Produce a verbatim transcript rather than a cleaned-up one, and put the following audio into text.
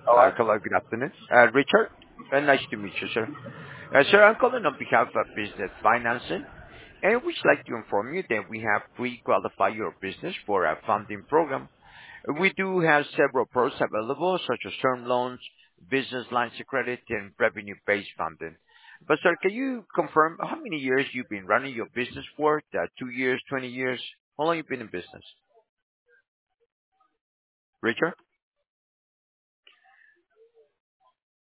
All Uh, right. Hello, good afternoon. Uh, Richard, uh, nice to meet you, sir. Uh, Sir, I'm calling on behalf of Business Financing, and we'd like to inform you that we have pre-qualified your business for a funding program. We do have several products available, such as term loans, business lines of credit, and revenue-based funding. But sir, can you confirm how many years you've been running your business for? Uh, Two years, twenty years? How long you been in business? Richard?